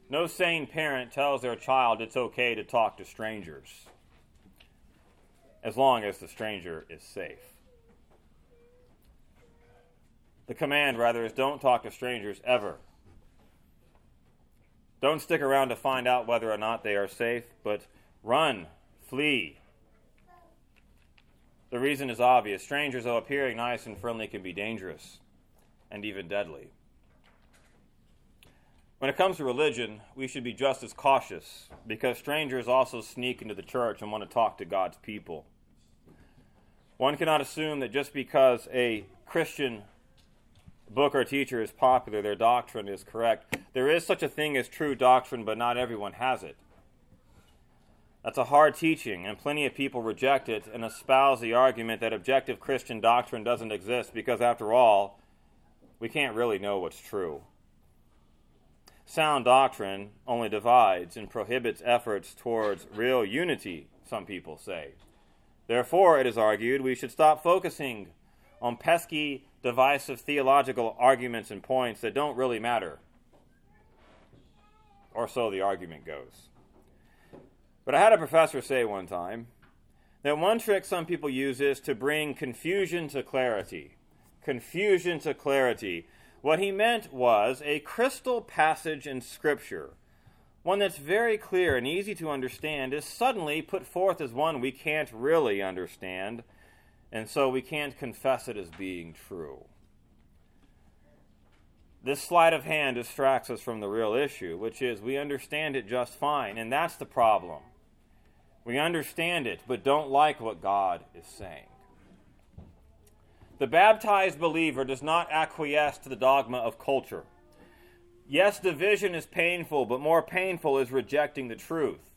No sane parent tells their child it's okay to talk to strangers, as long as the stranger is safe. The command, rather, is don't talk to strangers ever. Don't stick around to find out whether or not they are safe, but run, flee. The reason is obvious. Strangers, though appearing nice and friendly, can be dangerous and even deadly. When it comes to religion, we should be just as cautious, because strangers also sneak into the church and want to talk to God's people. One cannot assume that just because a Christian book or teacher is popular, their doctrine is correct. There is such a thing as true doctrine, but not everyone has it. That's a hard teaching, and plenty of people reject it and espouse the argument that objective Christian doctrine doesn't exist because, after all, we can't really know what's true. Sound doctrine only divides and prohibits efforts towards real unity, some people say. Therefore, it is argued, we should stop focusing on pesky, divisive theological arguments and points that don't really matter. Or so the argument goes. But I had a professor say one time that one trick some people use is to bring confusion to clarity. Confusion to clarity. What he meant was a crystal passage in Scripture, one that's very clear and easy to understand, is suddenly put forth as one we can't really understand, and so we can't confess it as being true. This sleight of hand distracts us from the real issue, which is we understand it just fine, and that's the problem. We understand it, but don't like what God is saying. The baptized believer does not acquiesce to the dogma of culture. Yes, division is painful, but more painful is rejecting the truth.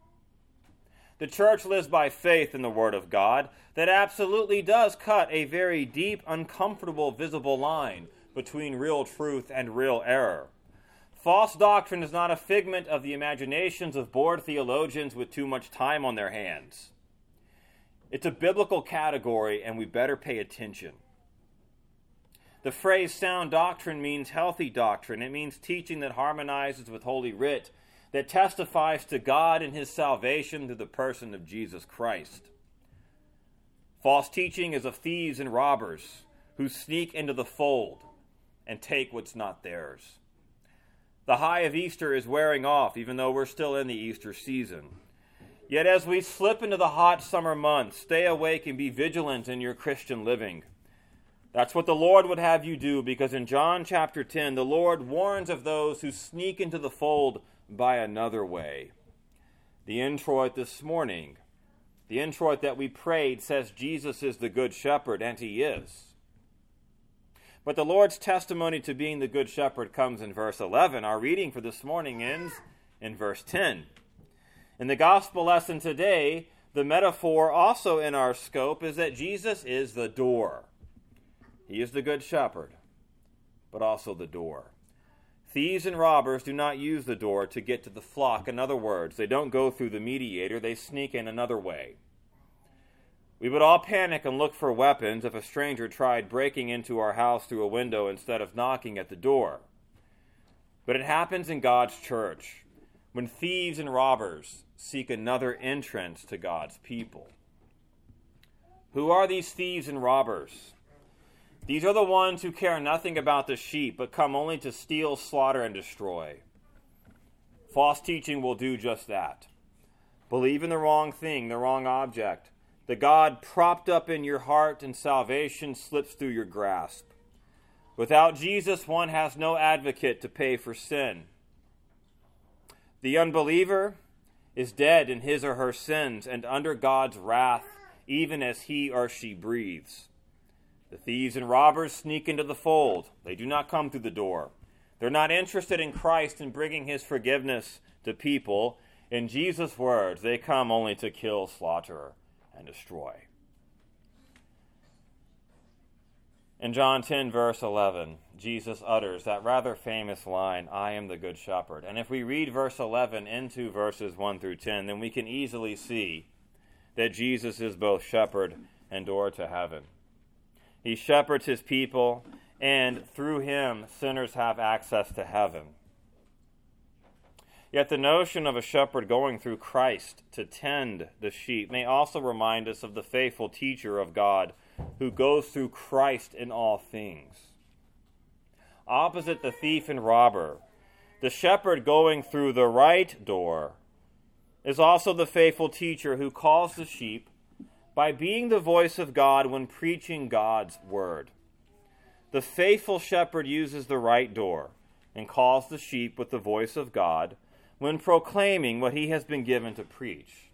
The church lives by faith in the Word of God that absolutely does cut a very deep, uncomfortable, visible line between real truth and real error. False doctrine is not a figment of the imaginations of bored theologians with too much time on their hands. It's a biblical category, and we better pay attention. The phrase sound doctrine means healthy doctrine. It means teaching that harmonizes with Holy Writ, that testifies to God and His salvation through the person of Jesus Christ. False teaching is of thieves and robbers who sneak into the fold and take what's not theirs. The high of Easter is wearing off, even though we're still in the Easter season. Yet as we slip into the hot summer months, stay awake and be vigilant in your Christian living. That's what the Lord would have you do, because in John chapter 10, the Lord warns of those who sneak into the fold by another way. The introit this morning, the introit that we prayed, says Jesus is the good shepherd, and He is. But the Lord's testimony to being the good shepherd comes in verse 11. Our reading for this morning ends in verse 10. In the gospel lesson today, the metaphor also in our scope is that Jesus is the door. He is the good shepherd, but also the door. Thieves and robbers do not use the door to get to the flock. In other words, they don't go through the mediator, they sneak in another way. We would all panic and look for weapons if a stranger tried breaking into our house through a window instead of knocking at the door. But it happens in God's church when thieves and robbers seek another entrance to God's people. Who are these thieves and robbers? These are the ones who care nothing about the sheep, but come only to steal, slaughter, and destroy. False teaching will do just that. Believe in the wrong thing, the wrong object. The God propped up in your heart, and salvation slips through your grasp. Without Jesus, one has no advocate to pay for sin. The unbeliever is dead in his or her sins and under God's wrath, even as he or she breathes. The thieves and robbers sneak into the fold. They do not come through the door. They're not interested in Christ and bringing His forgiveness to people. In Jesus' words, they come only to kill, slaughter, and destroy. In John 10, verse 11, Jesus utters that rather famous line, I am the good shepherd. And if we read verse 11 into verses 1 through 10, then we can easily see that Jesus is both shepherd and door to heaven. He shepherds His people, and through Him, sinners have access to heaven. Yet the notion of a shepherd going through Christ to tend the sheep may also remind us of the faithful teacher of God who goes through Christ in all things. Opposite the thief and robber, the shepherd going through the right door is also the faithful teacher who calls the sheep by being the voice of God when preaching God's word. The faithful shepherd uses the right door and calls the sheep with the voice of God when proclaiming what he has been given to preach.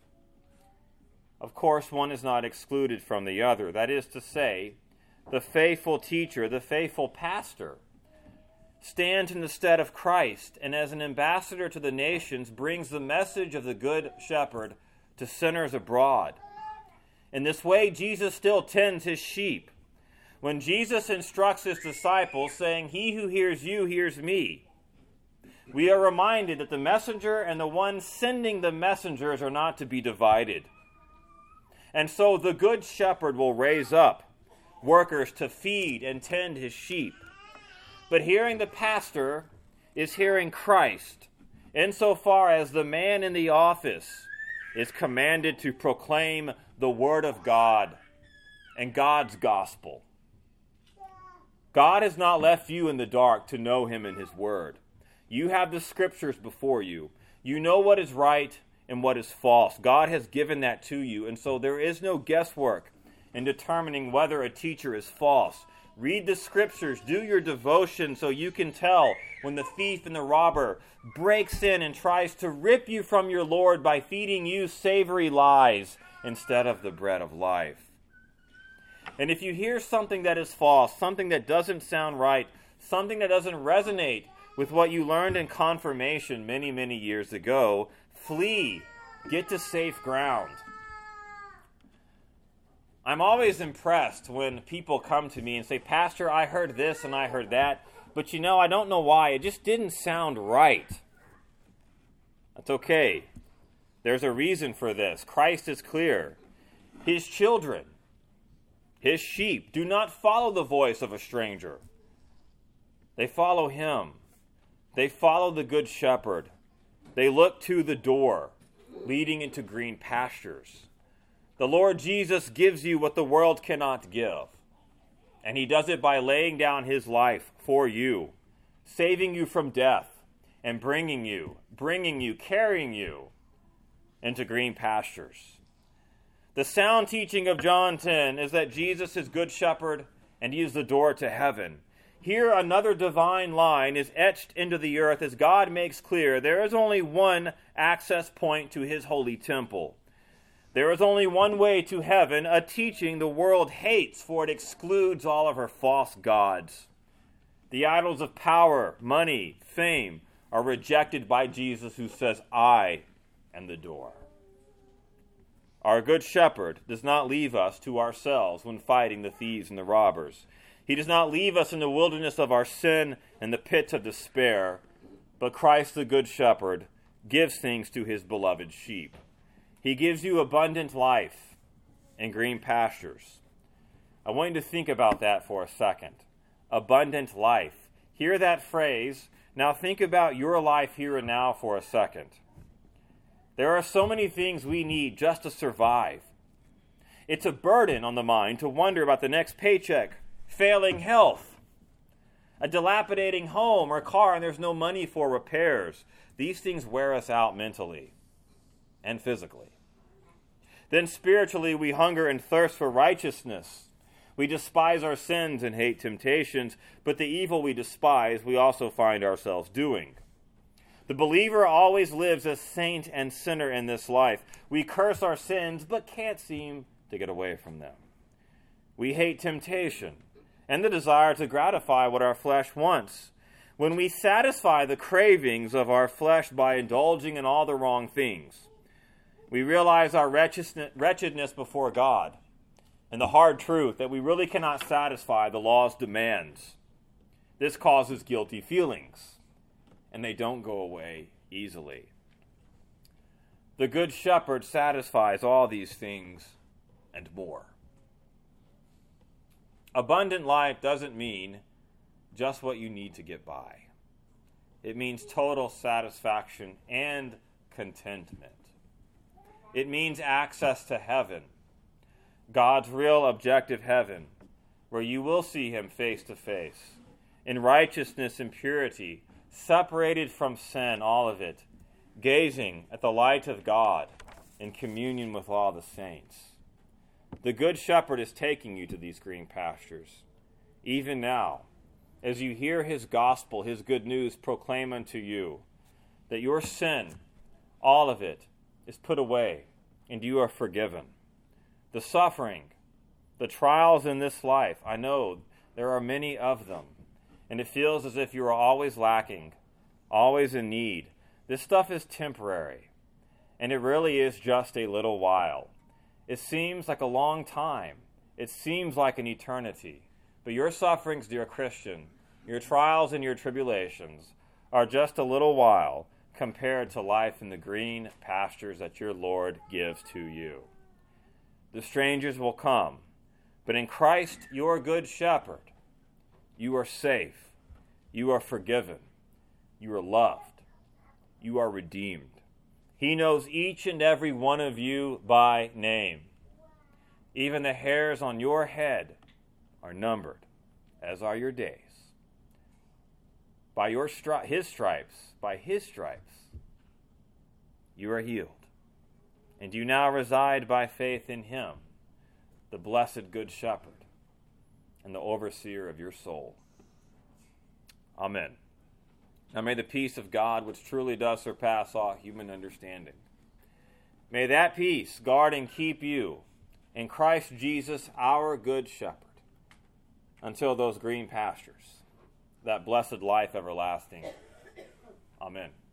Of course, one is not excluded from the other. That is to say, the faithful teacher, the faithful pastor, stands in the stead of Christ and as an ambassador to the nations brings the message of the good shepherd to sinners abroad. In this way, Jesus still tends his sheep. When Jesus instructs his disciples, saying, "He who hears you hears me," we are reminded that the messenger and the one sending the messengers are not to be divided. And so the good shepherd will raise up workers to feed and tend his sheep. But hearing the pastor is hearing Christ, insofar as the man in the office is commanded to proclaim the word of God and God's gospel. God has not left you in the dark to know him in his word. You have the scriptures before you. You know what is right and what is false. God has given that to you, and so there is no guesswork in determining whether a teacher is false. Read the scriptures, do your devotion so you can tell when the thief and the robber breaks in and tries to rip you from your Lord by feeding you savory lies instead of the bread of life. And if you hear something that is false, something that doesn't sound right, something that doesn't resonate with what you learned in confirmation many, many years ago, flee. Get to safe ground. I'm always impressed when people come to me and say, "Pastor, I heard this and I heard that, but I don't know why. It just didn't sound right." That's okay. There's a reason for this. Christ is clear. His children, his sheep, do not follow the voice of a stranger. They follow him. They follow the good shepherd. They look to the door leading into green pastures. The Lord Jesus gives you what the world cannot give. And he does it by laying down his life for you, saving you from death, and bringing you, carrying you into green pastures. The sound teaching of John 10 is that Jesus is good shepherd and he is the door to heaven. Here another divine line is etched into the earth as God makes clear there is only one access point to his holy temple. There is only one way to heaven, a teaching the world hates, for it excludes all of her false gods. The idols of power, money, fame are rejected by Jesus, who says, "I am the door." Our good shepherd does not leave us to ourselves when fighting the thieves and the robbers. He does not leave us in the wilderness of our sin and the pits of despair, but Christ the good shepherd gives things to his beloved sheep. He gives you abundant life and green pastures. I want you to think about that for a second. Abundant life. Hear that phrase. Now think about your life here and now for a second. There are so many things we need just to survive. It's a burden on the mind to wonder about the next paycheck, failing health, a dilapidating home or car, and there's no money for repairs. These things wear us out mentally and physically. Then spiritually, we hunger and thirst for righteousness. We despise our sins and hate temptations, but the evil we despise, we also find ourselves doing. The believer always lives as saint and sinner in this life. We curse our sins, but can't seem to get away from them. We hate temptation and the desire to gratify what our flesh wants. When we satisfy the cravings of our flesh by indulging in all the wrong things, we realize our wretchedness before God and the hard truth that we really cannot satisfy the law's demands. This causes guilty feelings, and they don't go away easily. The Good Shepherd satisfies all these things and more. Abundant life doesn't mean just what you need to get by. It means total satisfaction and contentment. It means access to heaven, God's real objective heaven, where you will see him face to face, in righteousness and purity, separated from sin, all of it, gazing at the light of God in communion with all the saints. The Good Shepherd is taking you to these green pastures, even now, as you hear his gospel, his good news proclaim unto you that your sin, all of it, is put away and you are forgiven. The suffering, the trials in this life, I know there are many of them, and it feels as if you are always lacking, always in need. This stuff is temporary, and it really is just a little while. It seems like a long time. It seems like an eternity. But your sufferings, dear Christian, your trials and your tribulations are just a little while compared to life in the green pastures that your Lord gives to you. The strangers will come, but in Christ, your Good Shepherd, you are safe, you are forgiven, you are loved, you are redeemed. He knows each and every one of you by name. Even the hairs on your head are numbered, as are your days. By his stripes, you are healed. And you now reside by faith in him, the blessed Good Shepherd, and the overseer of your soul. Amen. Now may the peace of God, which truly does surpass all human understanding, may that peace guard and keep you in Christ Jesus, our Good Shepherd, until those green pastures, that blessed life everlasting. Amen.